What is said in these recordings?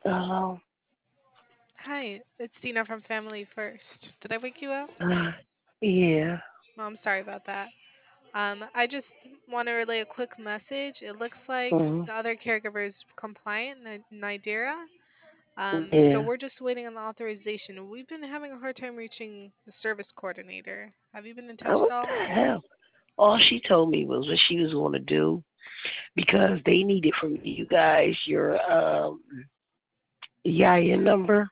Oh, Hi, it's Dina from Family First. Did I wake you up? uh, yeah. Oh, I'm sorry about that. I just want to relay a quick message. It looks like Mm, the other caregiver is compliant, Nidera. So yeah. we're just waiting on the authorization. We've been having a hard time reaching the service coordinator. Have you been in touch Oh, at what all? the hell? All she told me was what she was going to do because they needed from you guys your EIN number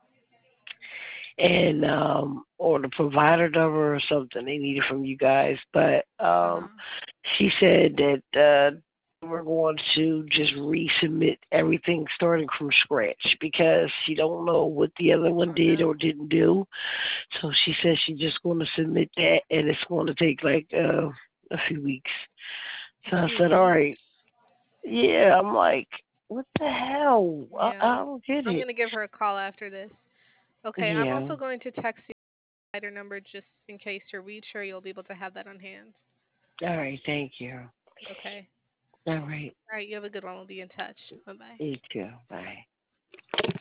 and or the provider number or something they needed from you guys. But Uh-huh. she said that we're going to just resubmit everything starting from scratch because she don't know what the other one Oh did no. or didn't do. So she says she's just going to submit that, and it's going to take like a few weeks. A So I few said, all weeks? right, yeah. I'm like, what the hell? I Yeah. don't get I'm it. gonna give her a call after this. Okay, I'm Yeah. also going to text you the provider number just in case you're reach her. You'll be able to have that on hand. All right. Thank you. Okay. All right. All right. You have a good one. We'll be in touch. Bye bye. You too. Bye.